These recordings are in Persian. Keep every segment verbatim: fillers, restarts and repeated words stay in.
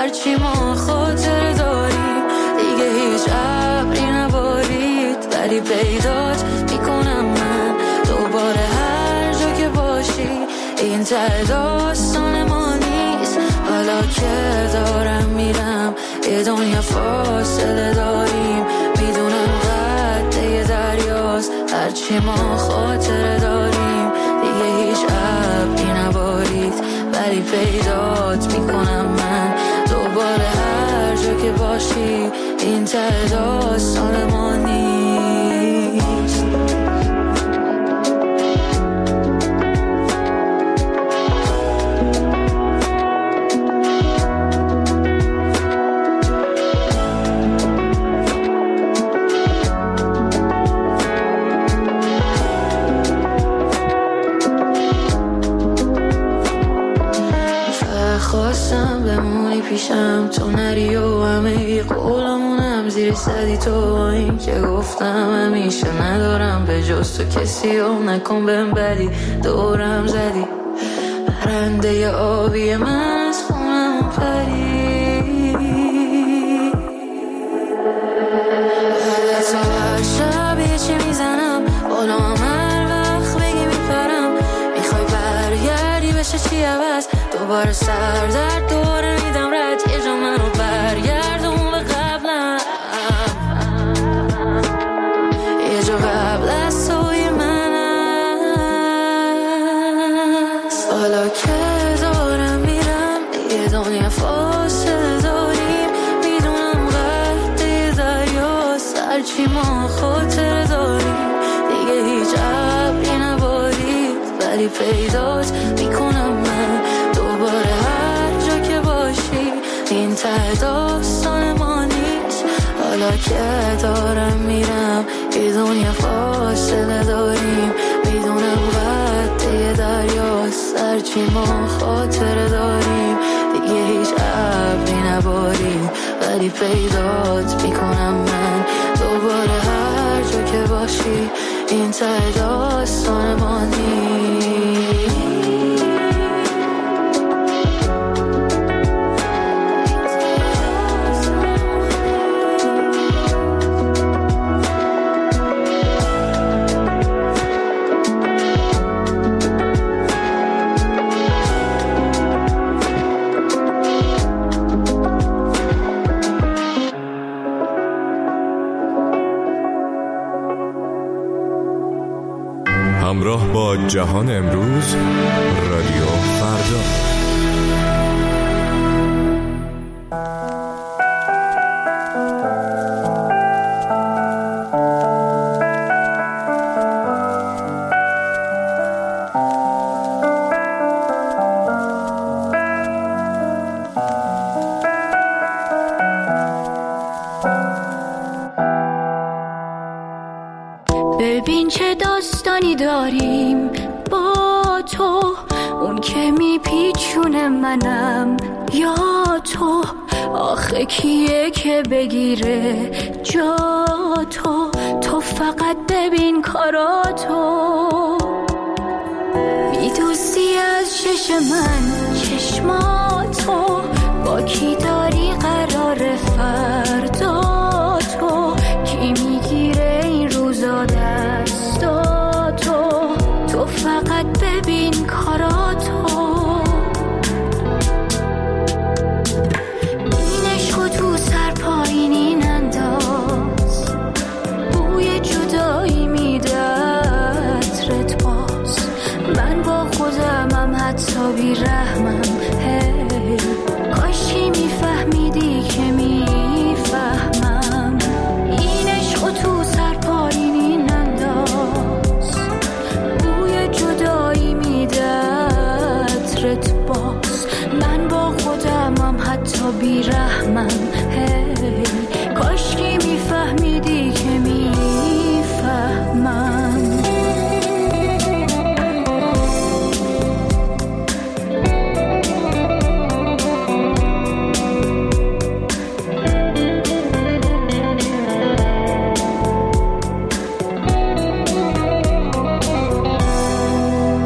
هرچی ما خاطر داریم دیگه هیچ عبری نبارید، ولی پیدات میکنم من دوباره هر جا که باشی. این ته داستان ما نیست، حالا که دارم میرم یه دنیا فاصله داریم. میدونم قده دریاست هرچی ما خاطر داریم دیگه هیچ عبری نبارید، ولی پیدات میکنم من دوباره هر جا که باشی. این ته داستان ما نیست. خواستم بمونی پیشم تو نری و همه قولمونم زیر صدی تو، این که گفتم همیشه ندارم به جز تو کسی و نکن بهم بدی. دورم زدی پرنده آبی من از خونم پری، تو هر شب یه چی میزنم بالا هر وقت بگی میپرم. میخوای برگردی بشه چی عوض دوباره سر در دوره میدم رد، یه جا منو برگردون به قبلم، یه جا قبل از توی من هست. حالا که دارم میرم یه دنیا فاصله داریم، میدونم قده دریاست هرچی ما خاطر داریم دیگه هیچ عبری نبارید، ولی پیدات میکنم من دوباره هر جا که باشی. این ته داستان ما نیست، حالا که دارم میرم یه دنیا فاصله داریم. میدونم قده دریاست هرچی ما خاطره داریم دیگه هیچ عبری نباریم، ولی پیدات میکنم من دوباره هر جا که باشی. این ته داستان ما نیست. همراه با جهان امروز، رادیو فردا. ببین چه داستانی داریم با تو، اون که میپیچونه منم یا تو. آخه کیه که بگیره جا تو، تو فقط ببین کاراتو. میدوزی از چش من چشماتو، با کی داری قرار فردا تو. کی میگیره این روزا دستاتو، تو فقط ببین کاراتو. این عشقو تو سر پایینی ننداز، بوی جدایی میده عطرت باز. من با خودمم حتی بی رحمم، هی کاشی میفهمیدی که میفهمم. این عشقو تو سر پایینی ننداز، بوی جدایی میده عطرت باز. من با خودمم حتی بی رحمم، هی کاشکی میفهمیدی که میفهمم.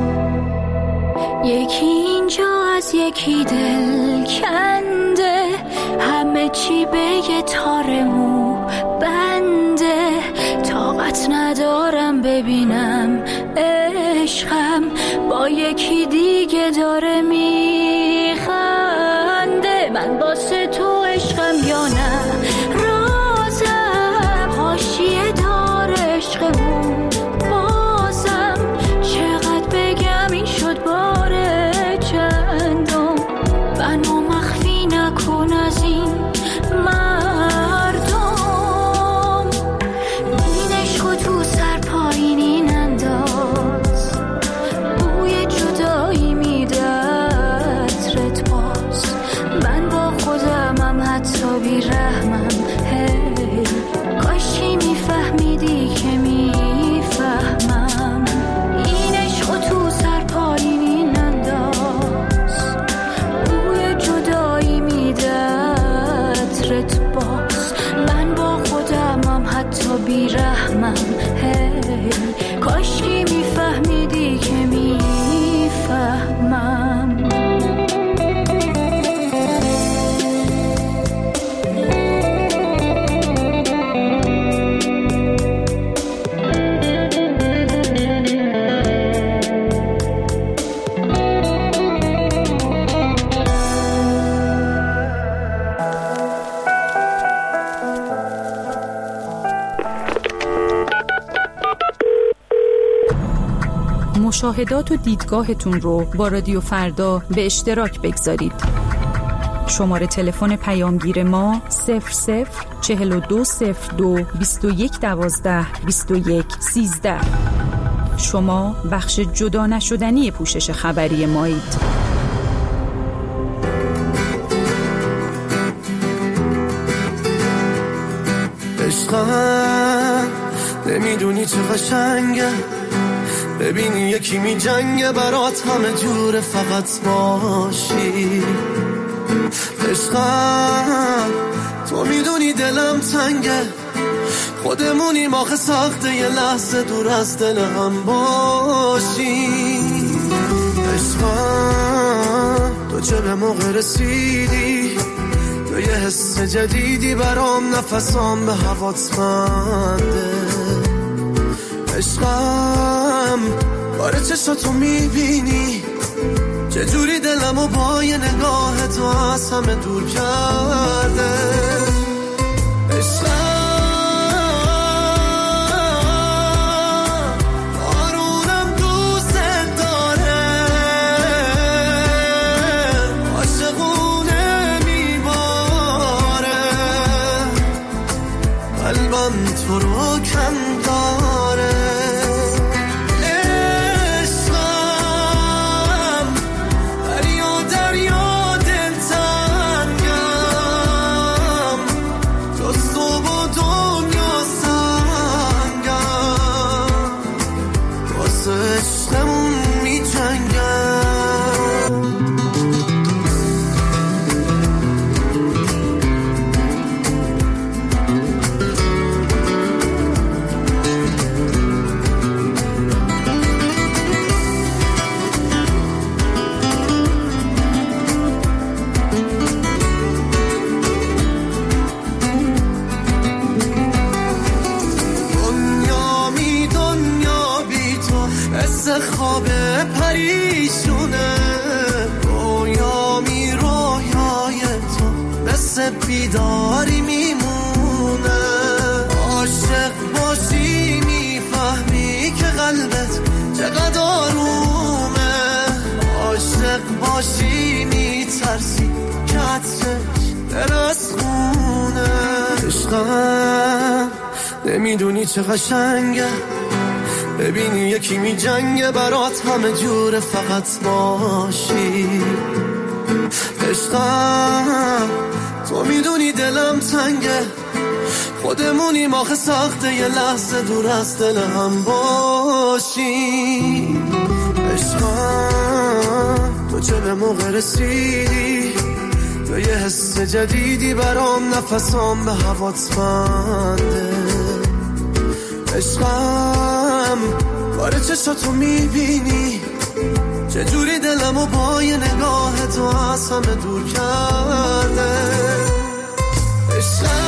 یکی اینجا از یکی دل کنده، یه تار مو بنده، طاقت ندارم ببینم عشقم با یکی دیگه داره میخنده. من واسه تو عشقم یا نه رازم، حاشیه دار عشقمون بازم. چقدر بگم این شد باره چندم، بنا مخفی نکن از این مردم. این عشقو تو سر پایینی ننداز، بوی جدایی میده عطرت باز. من با خودمم حتی بی رحمم، هی کاشی میفهمیدی که میفهمم. این عشقو تو سر پایینی ننداز، بوی جدایی میده عطرت باز. من با خودمم حتی بی رحمم، هی کاشی میفهمیدی که میفهمم. مشاهدات و دیدگاهتون رو با رادیو فردا به اشتراک بگذارید. شماره تلفن پیامگیر ما صفر صفر چهل و دو صفر دو بیست و یک دوازده بیست و یک سیزده. شما بخش جدا نشدنی پوشش خبری مایید. عشقم نمیدونی چه قشنگه، ببینی یکی می جنگه برات همه جور فقط باشی. عشقم تو میدونی دلم تنگه، خودمونیم آخه سخته یه لحظه دور از دل هم باشی. عشقم تو چه به موقع رسیدی، تو یه حس جدیدی برام، نفسام به هوات خنده. عشقم باره چشاتو میبینی، چجوری دلمو با یه نگاه تو از همه دور کرده. عشقم آرونم دوست داره، عاشقونه میباره، قلبم تو رو کم داره. خواب پریشونه، رویامی رویای تو مثل بیداری میمونه. عاشق باشی میفهمی که قلبت چقدر آرومه، عاشق باشی میترسی که عطرش دل از خونه. عشقم نمیدونی چه قشنگه، ببینی یکی می جنگه برات همه جور فقط باشی. عشقم تو میدونی دلم تنگه، خودمونیم آخه سخته یه لحظه دور از دل هم باشی. عشقم تو چه به موقع رسیدی، تو یه حس جدیدی برام، نفسام به هوات بنده. عشقم باره چشاتو میبینی، چجوری دلمو با یه نگاه تو از همه دور کرده. عشقم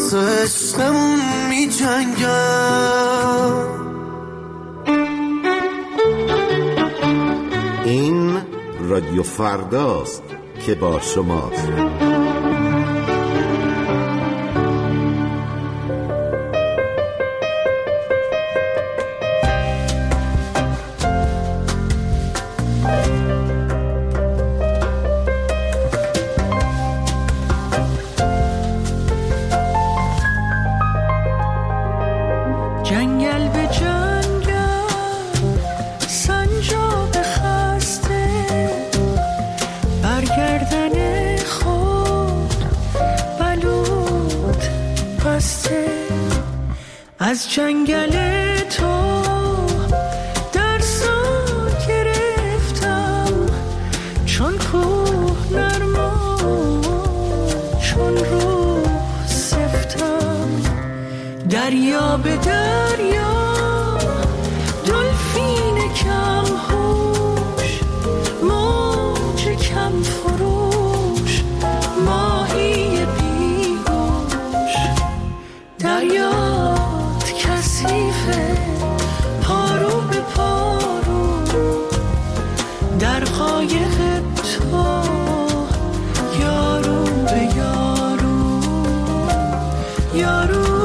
واسه عشقمون می جنگن. این رادیو فرداست که با شماست. جنگل به جنگل سنجاب خسته برگردن خود بلود بسته از جنگل تو درسا گرفتم چون کوه نرما چون روح سفتم دریا به دریا دلفین کم هوش موج کم فروش ماهی بیگوش دریات کثیفه پارو به پارو در قایق تو یارو به یارو یارو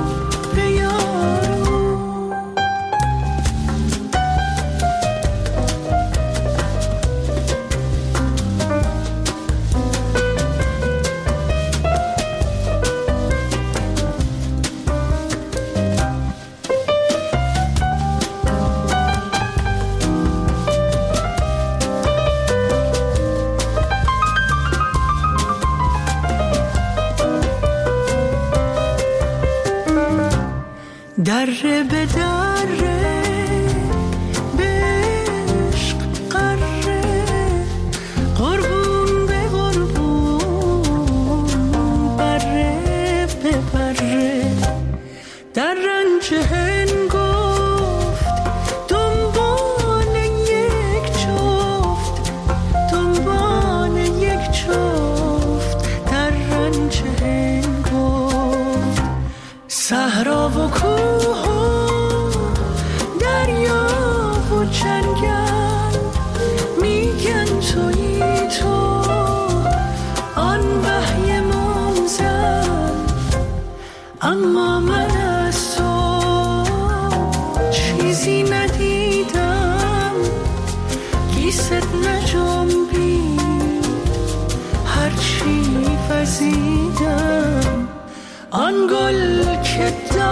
دره به دره به عشق قره قربون به قربون بره به بره در رنج هنگفت دنبال یک جفت دنبال یک جفت در رنج هنگفت صحرا و کوه و دریا و جنگل میگن تویی تو آن وحی منزل اما من از تو چیزی ندیدم گیست نجنبی هرچی وزیدم آن گل که